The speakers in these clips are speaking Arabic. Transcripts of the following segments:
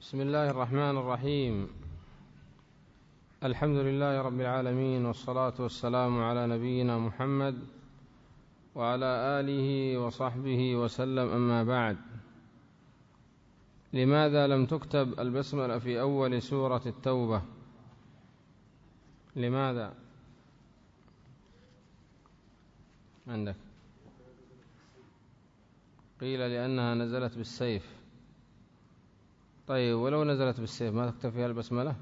بسم الله الرحمن الرحيم. الحمد لله رب العالمين، والصلاة والسلام على نبينا محمد وعلى آله وصحبه وسلم، أما بعد. لماذا لم تكتب البسملة في أول سورة التوبة؟ لماذا؟ عندك قيل لأنها نزلت بالسيف. طيب، ولو نزلت بالسيف ما تكتب فيها البسملة؟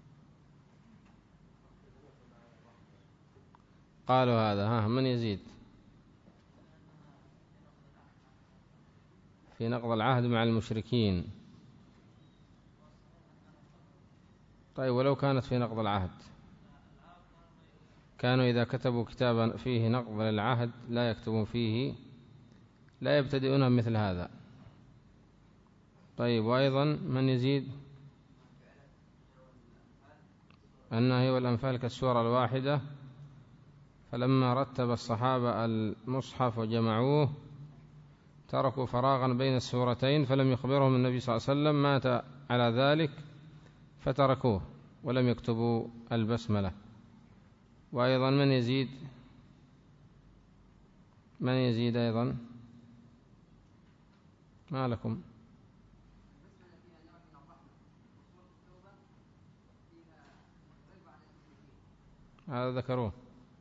قالوا هذا. من يزيد؟ في نقض العهد مع المشركين. طيب، ولو كانت في نقض العهد؟ كانوا إذا كتبوا كتابا فيه نقض للعهد لا يكتبون فيه، لا يبتدئون مثل هذا. طيب، وأيضا من يزيد؟ النهي والأنفال كالسورة الواحدة، فلما رتب الصحابة المصحف وجمعوه تركوا فراغا بين السورتين، فلم يخبرهم النبي صلى الله عليه وسلم، مات على ذلك فتركوه ولم يكتبوا البسملة. وأيضا من يزيد؟ من يزيد أيضا؟ ما لكم؟ هذا ذكروه.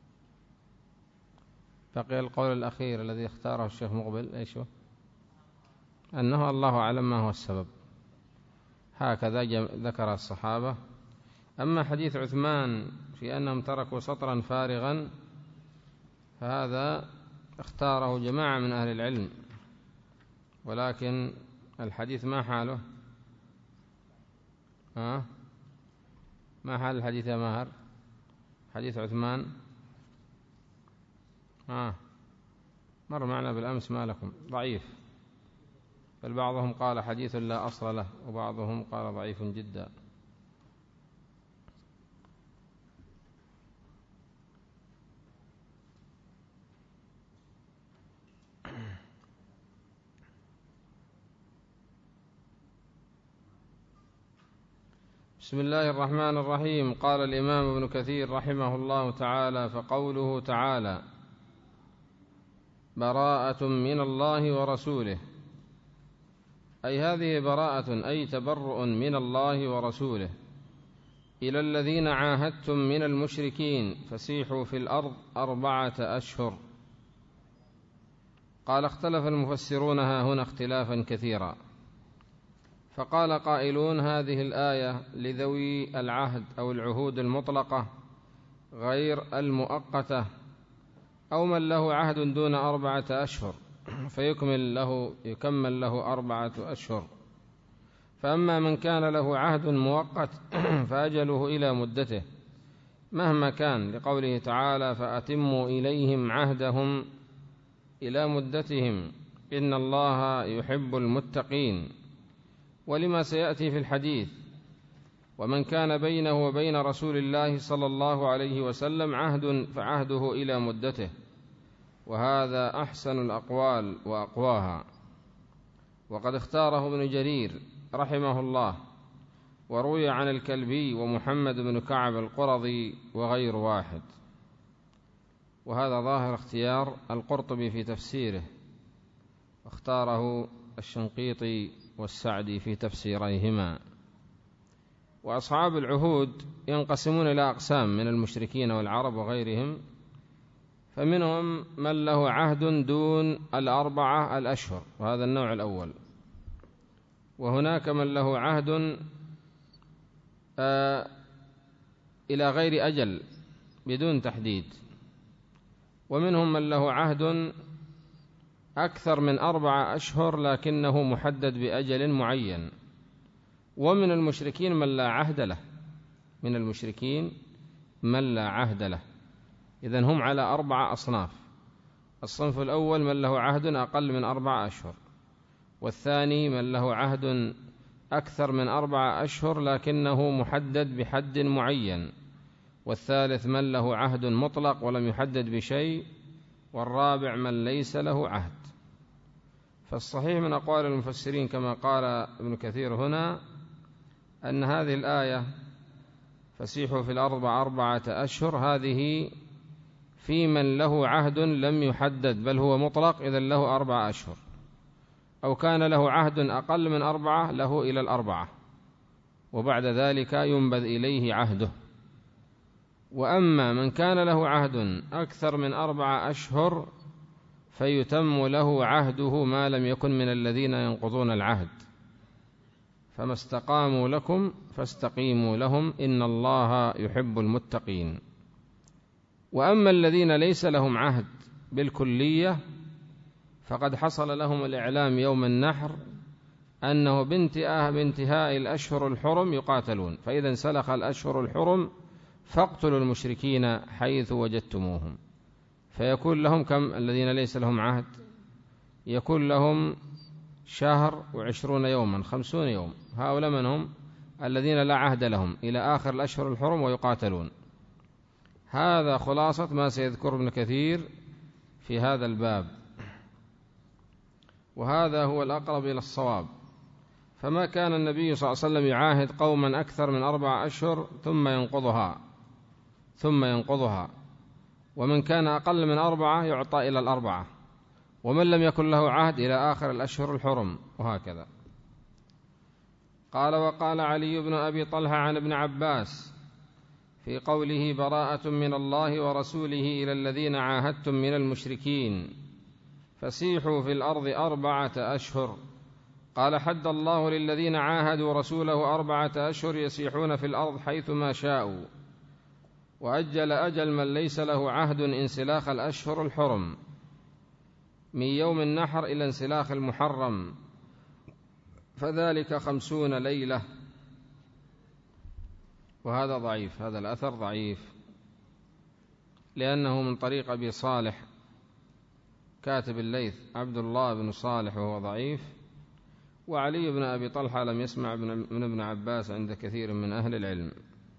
بقي القول الأخير الذي اختاره الشيخ مقبل، ايش هو؟ أنه الله أعلم ما هو السبب، هكذا ذكر الصحابة. أما حديث عثمان في أنهم تركوا سطرا فارغا فهذا اختاره جماعة من أهل العلم، ولكن الحديث ما حاله؟ ما حال الحديث يا ماهر؟ حديث عثمان مر معنا بالأمس، ما لكم؟ ضعيف، بل بعضهم قال حديث لا أصل له، وبعضهم قال ضعيف جدا. بسم الله الرحمن الرحيم. قال الإمام ابن كثير رحمه الله تعالى: فقوله تعالى: براءة من الله ورسوله، أي هذه براءة، أي تبرؤ من الله ورسوله إلى الذين عاهدتم من المشركين فسيحوا في الأرض 4 أشهر. قال: اختلف المفسرون هنا اختلافا كثيرا، فقال قائلون: هذه الآية لذوي العهد أو العهود المطلقة غير المؤقتة، أو من له عهد دون 4 أشهر يكمل له 4 أشهر. فأما من كان له عهد مؤقت فأجله إلى مدته مهما كان، لقوله تعالى: فأتموا إليهم عهدهم إلى مدتهم إن الله يحب المتقين، ولما سيأتي في الحديث: ومن كان بينه وبين رسول الله صلى الله عليه وسلم عهد فعهده إلى مدته. وهذا أحسن الأقوال وأقواها، وقد اختاره ابن جرير رحمه الله، وروي عن الكلبي ومحمد بن كعب القرظي وغير واحد. وهذا ظاهر اختيار القرطبي في تفسيره، واختاره الشنقيطي والسعدي في تفسيريهما. وأصحاب العهود ينقسمون إلى أقسام من المشركين والعرب وغيرهم، فمنهم من له عهد دون 4 الأشهر، وهذا النوع الأول. وهناك من له عهد إلى غير أجل بدون تحديد. ومنهم من له عهد أكثر من 4 أشهر لكنه محدد بأجل معين. ومن المشركين من لا عهد له، إذن هم على 4 أصناف. الصنف الأول من له عهد أقل من 4 أشهر، والثاني من له عهد أكثر من 4 أشهر لكنه محدد بحد معين، والثالث من له عهد مطلق ولم يحدد بشيء، والرابع من ليس له عهد. فالصحيح من أقوال المفسرين كما قال ابن كثير هنا أن هذه الآية فسيحوا في الأرض 4 أشهر هذه في من له عهد لم يحدد، بل هو مطلق، إذن له 4 أشهر، أو كان له عهد أقل من 4 له إلى 4، وبعد ذلك ينبذ إليه عهده. وأما من كان له عهد أكثر من 4 أشهر فيتم له عهده ما لم يكن من الذين ينقضون العهد، فما استقاموا لكم فاستقيموا لهم إن الله يحب المتقين. وأما الذين ليس لهم عهد بالكلية فقد حصل لهم الإعلام يوم النحر أنه بانتهاء الأشهر الحرم يقاتلون، فإذا انسلخ الأشهر الحرم فاقتلوا المشركين حيث وجدتموهم. فيكون لهم كم الذين ليس لهم عهد؟ يكون لهم 1 و20 يوما، 50 يوم. هؤلاء من هم؟ الذين لا عهد لهم إلى آخر الأشهر الحرم ويقاتلون. هذا خلاصة ما سيذكر ابن كثير في هذا الباب، وهذا هو الأقرب إلى الصواب. فما كان النبي صلى الله عليه وسلم يعاهد قوما أكثر من 4 أشهر ثم ينقضها، ومن كان أقل من 4 يعطى إلى 4، ومن لم يكن له عهد إلى آخر الأشهر الحرم، وهكذا. قال: وقال علي بن أبي طلحة عن ابن عباس في قوله: براءة من الله ورسوله إلى الذين عاهدتم من المشركين فسيحوا في الأرض 4 أشهر. قال: حد الله للذين عاهدوا رسوله 4 أشهر يسيحون في الأرض حيثما شاءوا، وأجل أجل من ليس له عهد انسلاخ الأشهر الحرم من يوم النحر إلى انسلاخ المحرم، فذلك 50 ليلة. وهذا ضعيف، هذا الأثر ضعيف، لأنه من طريق أبي صالح كاتب الليث عبد الله بن صالح وهو ضعيف، وعلي بن أبي طلحة لم يسمع من ابن عباس عند كثير من أهل العلم.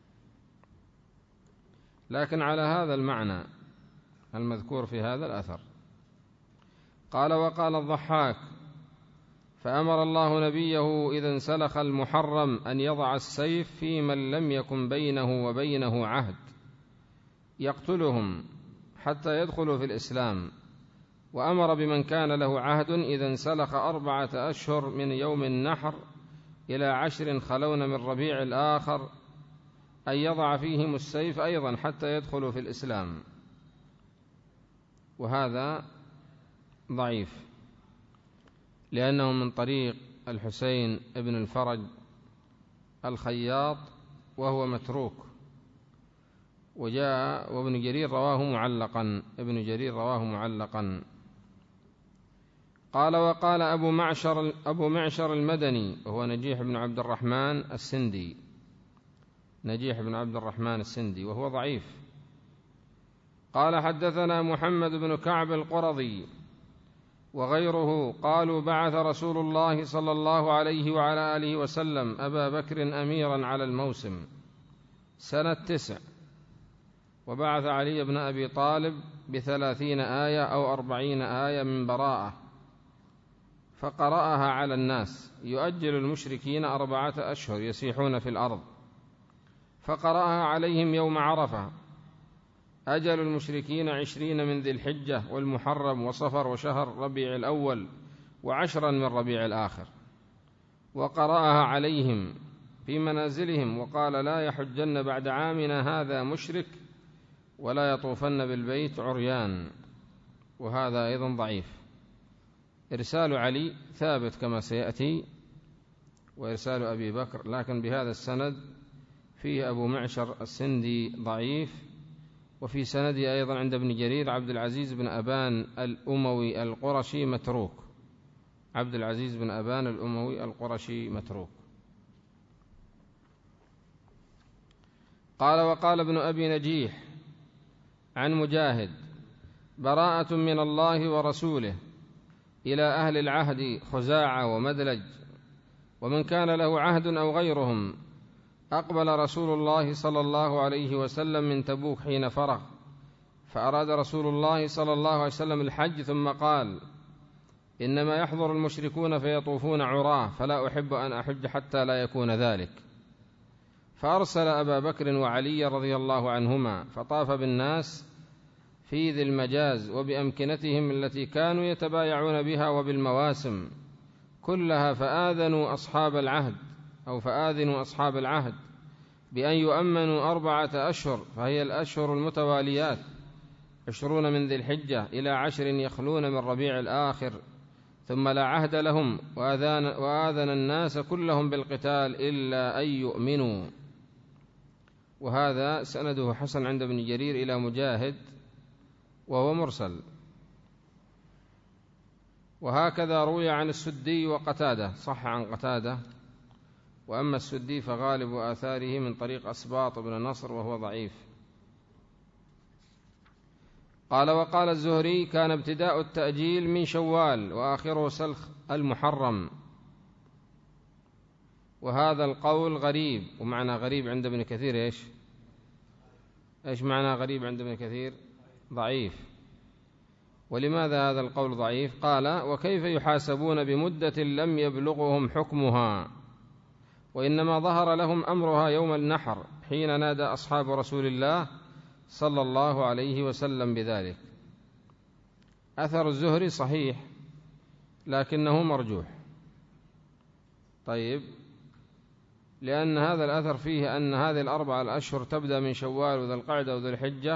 لكن على هذا المعنى المذكور في هذا الأثر. قال: وقال الضحاك: فأمر الله نبيه إذا انسلخ المحرم أن يضع السيف في من لم يكن بينه وبينه عهد يقتلهم حتى يدخلوا في الإسلام، وأمر بمن كان له عهد إذا انسلخ 4 أشهر من يوم النحر إلى 10 خلون من ربيع الآخر أن يضع فيهم السيف أيضا حتى يدخلوا في الإسلام. وهذا ضعيف، لأنه من طريق الحسين ابن الفرج الخياط وهو متروك، وابن جرير رواه معلقا. قال: وقال أبو معشر المدني وهو نجيح بن عبد الرحمن السندي وهو ضعيف. قال: حدثنا محمد بن كعب القرظي وغيره قالوا: بعث رسول الله صلى الله عليه وعلى آله وسلم أبا بكر أميرا على الموسم سنة 9، وبعث علي بن أبي طالب ب30 آية أو 40 آية من براءة، فقرأها على الناس: يؤجل المشركين 4 أشهر يسيحون في الأرض، فقرأها عليهم يوم عرفة: أجل المشركين 20 من ذي الحجة والمحرم وصفر وشهر ربيع الأول و10 من ربيع الآخر، وقرأها عليهم في منازلهم وقال: لا يحجن بعد عامنا هذا مشرك ولا يطوفن بالبيت عريان. وهذا أيضا ضعيف. إرسال علي ثابت كما سيأتي، وإرسال أبي بكر، لكن بهذا السند فيه أبو معشر السندي ضعيف، وفي سنده أيضا عند ابن جرير عبد العزيز بن أبان الأموي القرشي متروك. قال: وقال ابن أبي نجيح عن مجاهد: براءة من الله ورسوله إلى أهل العهد خزاعة ومدلج ومن كان له عهد أو غيرهم. أقبل رسول الله صلى الله عليه وسلم من تبوك حين فرغ، فأراد رسول الله صلى الله عليه وسلم الحج، ثم قال: إنما يحضر المشركون فيطوفون عراه، فلا أحب أن أحج حتى لا يكون ذلك. فأرسل أبا بكر وعلي رضي الله عنهما فطاف بالناس في ذي المجاز وبأمكنتهم التي كانوا يتبايعون بها وبالمواسم كلها، فآذنوا أصحاب العهد بأن يؤمنوا 4 أشهر، فهي الأشهر المتواليات 20 من ذي الحجة إلى 10 يخلون من ربيع الآخر، ثم لا عهد لهم، وآذن الناس كلهم بالقتال إلا أن يؤمنوا. وهذا سنده حسن عند ابن جرير إلى مجاهد وهو مرسل. وهكذا روي عن السدي وقتادة، صح عن قتادة، وأما السدي فغالب آثاره من طريق أسباط بن نصر وهو ضعيف. قال: وقال الزهري: كان ابتداء التأجيل من شوال وآخره سلخ المحرم. وهذا القول غريب. ومعنى غريب عند ابن كثير إيش معنى غريب عند ابن كثير؟ ضعيف. ولماذا هذا القول ضعيف؟ قال: وكيف يحاسبون بمدة لم يبلغهم حكمها، وإنما ظهر لهم أمرها يوم النحر حين نادى أصحاب رسول الله صلى الله عليه وسلم بذلك. أثر الزهري صحيح لكنه مرجوح. طيب، لأن هذا الأثر فيه أن هذه ال4 الأشهر تبدأ من شوال وذي القعدة وذي الحجة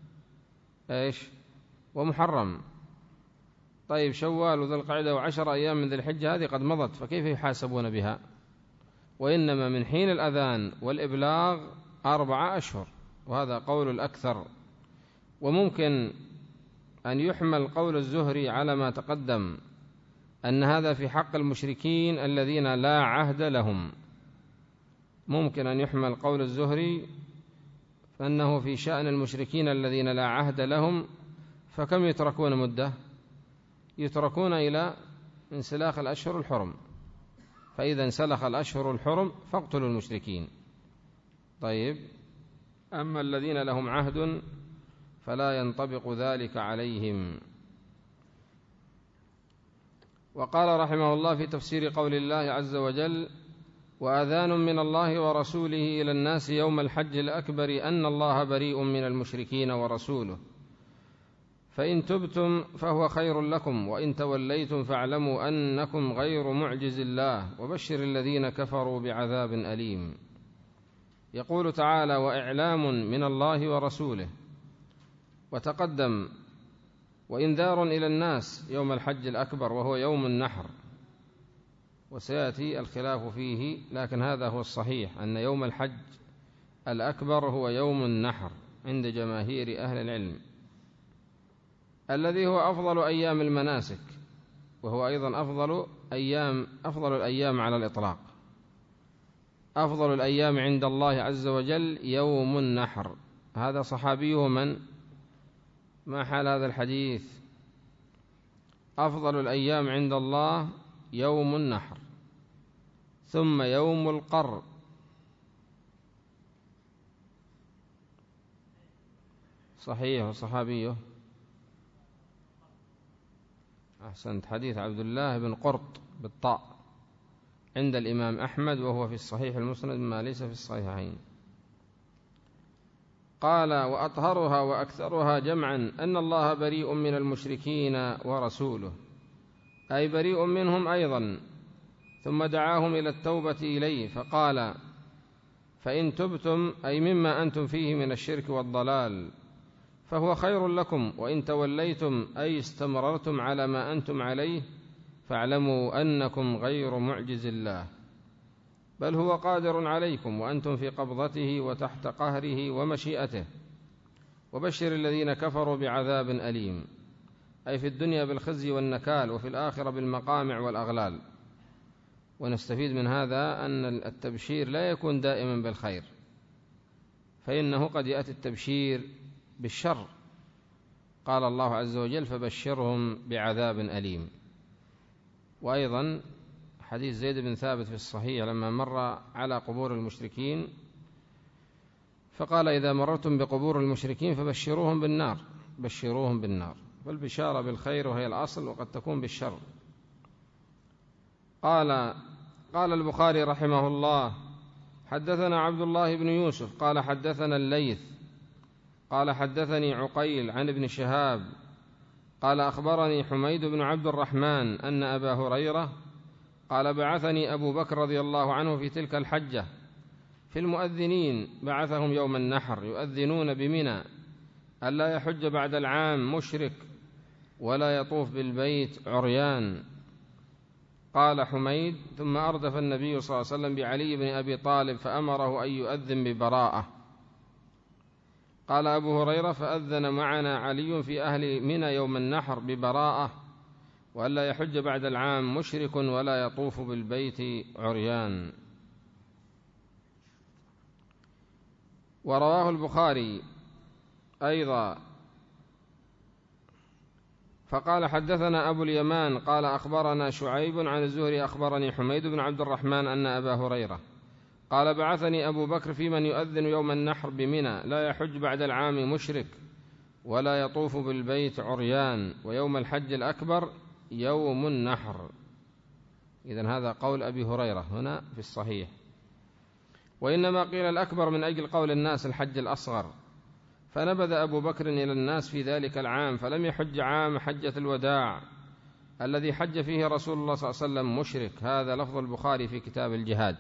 ومحرم. طيب، شوال وذي القعدة و10 أيام من ذي الحجة هذه قد مضت، فكيف يحاسبون بها؟ وإنما من حين الأذان والإبلاغ 4 أشهر، وهذا قول الأكثر. وممكن أن يحمل قول الزهري على ما تقدم أن هذا في حق المشركين الذين لا عهد لهم. ممكن أن يحمل قول الزهري فأنه في شأن المشركين الذين لا عهد لهم، فكم يتركون مدة؟ يتركون إلى انسلاخ الأشهر الحرم، فإذا انسلخ الأشهر الحرم فاقتلوا المشركين. طيب، أما الذين لهم عهد فلا ينطبق ذلك عليهم. وقال رحمه الله في تفسير قول الله عز وجل: وأذان من الله ورسوله إلى الناس يوم الحج الأكبر أن الله بريء من المشركين ورسوله، فإن تبتم فهو خير لكم، وإن توليتم فاعلموا أنكم غير معجز الله، وبشر الذين كفروا بعذاب أليم. يقول تعالى: وإعلام من الله ورسوله. وتقدم: وإنذار إلى الناس يوم الحج الأكبر وهو يوم النحر، وسيأتي الخلاف فيه، لكن هذا هو الصحيح أن يوم الحج الأكبر هو يوم النحر عند جماهير أهل العلم، الذي هو أفضل أيام المناسك، وهو أيضا أفضل الأيام على الإطلاق. أفضل الأيام عند الله عز وجل يوم النحر. هذا صحابيه من؟ ما حال هذا الحديث؟ أفضل الأيام عند الله يوم النحر، ثم يوم القر، صحيح وصحابيه. أحسنت، حديث عبد الله بن قرط بالطاء عند الإمام أحمد، وهو في الصحيح المسند ما ليس في الصحيحين. قال: وأطهرها وأكثرها جمعا أن الله بريء من المشركين ورسوله، أي بريء منهم أيضا، ثم دعاهم إلى التوبة إليه فقال: فإن تبتم، أي مما أنتم فيه من الشرك والضلال، فهو خير لكم، وإن توليتم، أي استمررتم على ما أنتم عليه، فاعلموا أنكم غير معجز الله، بل هو قادر عليكم وأنتم في قبضته وتحت قهره ومشيئته. وبشر الذين كفروا بعذاب أليم، أي في الدنيا بالخزي والنكال، وفي الآخرة بالمقامع والأغلال. ونستفيد من هذا أن التبشير لا يكون دائما بالخير، فإنه قد يأتي التبشير بالشر. قال الله عز وجل: فبشرهم بعذاب أليم. وأيضا حديث زيد بن ثابت في الصحيح لما مر على قبور المشركين فقال: إذا مررتم بقبور المشركين فبشروهم بالنار، بشروهم بالنار. فالبشارة بالخير وهي الأصل، وقد تكون بالشر. قال البخاري رحمه الله: حدثنا عبد الله بن يوسف قال حدثنا الليث قال حدثني عقيل عن ابن شهاب قال أخبرني حميد بن عبد الرحمن أن أبا هريرة قال بعثني أبو بكر رضي الله عنه في تلك الحجة في المؤذنين، بعثهم يوم النحر يؤذنون بمنى ألا يحج بعد العام مشرك ولا يطوف بالبيت عريان. قال حميد: ثم أردف النبي صلى الله عليه وسلم بعلي بن أبي طالب فأمره أن يؤذن ببراءة. قال أبو هريرة: فأذن معنا علي في أهل منى يوم النحر ببراءة وألا يحج بعد العام مشرك ولا يطوف بالبيت عريان. ورواه البخاري أيضا فقال: حدثنا أبو اليمان قال أخبرنا شعيب عن الزهري أخبرني حميد بن عبد الرحمن أن أبا هريرة قال بعثني أبو بكر في من يؤذن يوم النحر بمنى لا يحج بعد العام مشرك ولا يطوف بالبيت عريان، ويوم الحج الأكبر يوم النحر. إذن هذا قول أبي هريرة هنا في الصحيح. وإنما قيل الأكبر من أجل قول الناس الحج الأصغر، فنبذ أبو بكر إلى الناس في ذلك العام فلم يحج عام حجة الوداع الذي حج فيه رسول الله صلى الله عليه وسلم مشرك. هذا لفظ البخاري في كتاب الجهاد.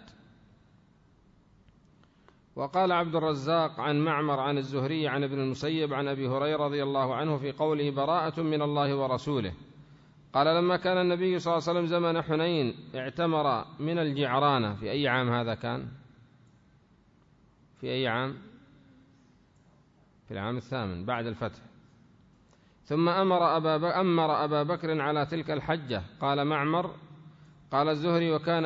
وقال عبد الرزاق عن معمر عن الزهري عن ابن المسيب عن أبي هريرة رضي الله عنه في قوله: براءة من الله ورسوله. قال: لما كان النبي صلى الله عليه وسلم زمن حنين اعتمر من الجعرانة. في أي عام هذا كان؟ في أي عام؟ في العام 8 بعد الفتح. ثم أمر أبا بكر على تلك الحجة. قال معمر: قال الزهري: وكان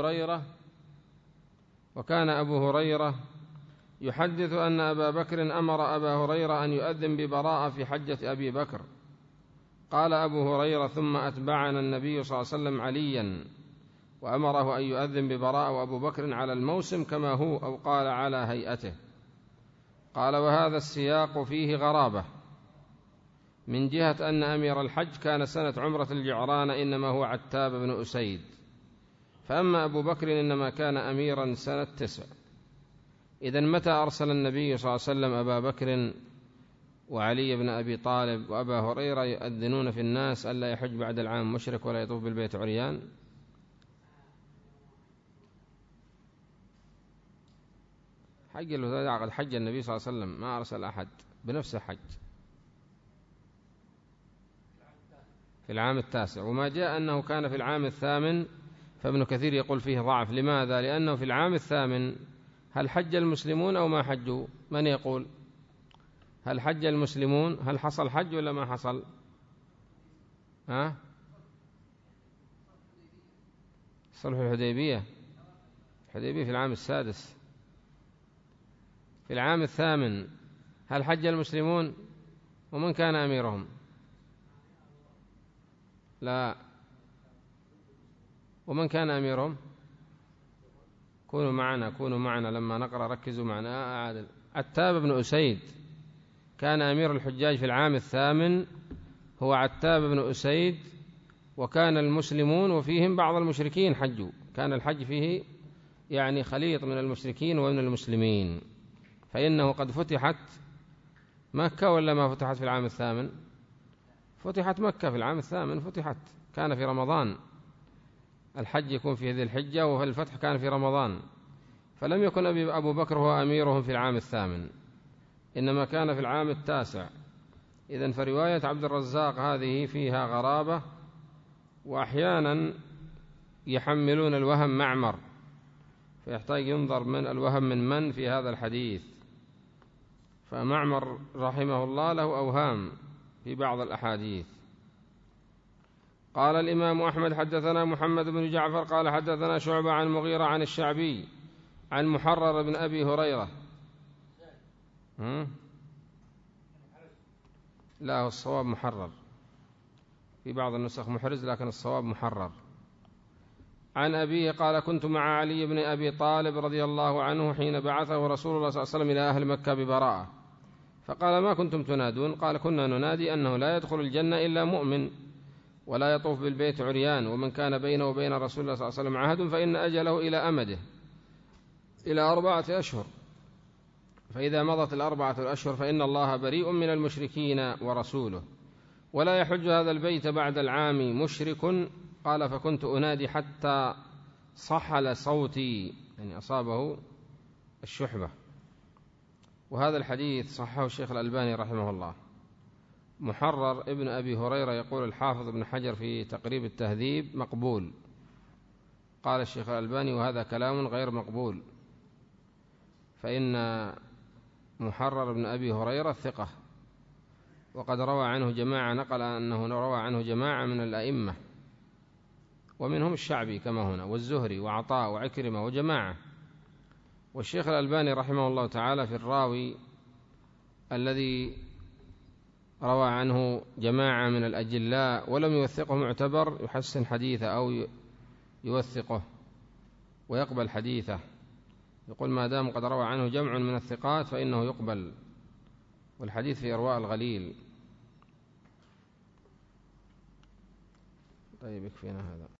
أبو هريرة يحدث أن أبا بكر أمر أبا هريرة أن يؤذن ببراءة في حجة أبي بكر. قال أبو هريرة: ثم أتبعنا النبي صلى الله عليه وسلم عليا وأمره أن يؤذن ببراءة وأبو بكر على الموسم كما هو، أو قال على هيئته. قال: وهذا السياق فيه غرابة من جهة أن أمير الحج كان سنة عمرة الجعران إنما هو عتاب بن أسيد، فأما أبو بكر إنما كان أميرا سنة 9. إذن متى أرسل النبي صلى الله عليه وسلم أبا بكر وعلي بن أبي طالب وأبا هريرة يؤذنون في الناس ألا يحج بعد العام مشرك ولا يطوف بالبيت عريان؟ حج الوداع قد حج النبي صلى الله عليه وسلم، ما أرسل أحد، بنفسه حج في العام 9. وما جاء أنه كان في العام 8 فابن كثير يقول فيه ضعف. لماذا؟ لأنه في العام 8 هل حج المسلمون أو ما حجوا؟ من يقول؟ هل حج المسلمون؟ هل حصل حج ولا ما حصل؟ صلح الحديبية في العام 6. في العام 8 هل حج المسلمون؟ ومن كان أميرهم؟ لا. ومن كان أميرهم؟ كونوا معنا لما نقرأ، ركزوا معنا. عادل عتاب بن أسيد كان أمير الحجاج في العام 8، هو عتاب بن أسيد. وكان المسلمون وفيهم بعض المشركين حجوا، كان الحج فيه يعني خليط من المشركين ومن المسلمين. فإنه قد فتحت مكة ولا ما فتحت في العام 8؟ فتحت مكة في العام 8، فتحت، كان في رمضان. الحج يكون في هذه الحجة والفتح كان في رمضان، فلم يكن أبو بكر هو أميرهم في العام 8، إنما كان في العام 9. إذن فرواية عبد الرزاق هذه فيها غرابة، وأحيانا يحملون الوهم معمر، فيحتاج ينظر من الوهم من في هذا الحديث. فمعمر رحمه الله له أوهام في بعض الأحاديث. قال الإمام أحمد: حدثنا محمد بن جعفر قال حدثنا شعبة عن مغيرة عن الشعبي عن محرر بن أبي هريرة. لا، الصواب محرر، في بعض النسخ محرز لكن الصواب محرر. عن أبيه قال: كنت مع علي بن أبي طالب رضي الله عنه حين بعثه رسول الله صلى الله عليه وسلم إلى أهل مكة ببراءة، فقال: ما كنتم تنادون؟ قال: كنا ننادي أنه لا يدخل الجنة إلا مؤمن ولا يطوف بالبيت عريان، ومن كان بينه وبين رسول الله صلى الله عليه وسلم عهد فإن أجله إلى أمده. إلى 4 أشهر، فإذا مضت 4 الأشهر فإن الله بريء من المشركين ورسوله. ولا يحج هذا البيت بعد العام مشرك. قال فكنت أنادي حتى صحل صوتي، يعني أصابه الشحبة. وهذا الحديث صححه الشيخ الألباني رحمه الله. محرر ابن أبي هريرة يقول الحافظ ابن حجر في تقريب التهذيب مقبول. قال الشيخ الألباني وهذا كلام غير مقبول، فإن محرر ابن أبي هريرة ثقة، وقد روى عنه جماعة، نقل أنه روى عنه جماعة من الأئمة، ومنهم الشعبي كما هنا، والزهري وعطاء وعكرمة وجماعة. والشيخ الألباني رحمه الله تعالى في الراوي الذي روى عنه جماعة من الأجلاء ولم يوثقه معتبر، يحسن حديثه أو يوثقه ويقبل حديثه، يقول ما دام قد روى عنه جمع من الثقات فإنه يقبل. والحديث في إرواء الغليل. طيب يكفينا هذا.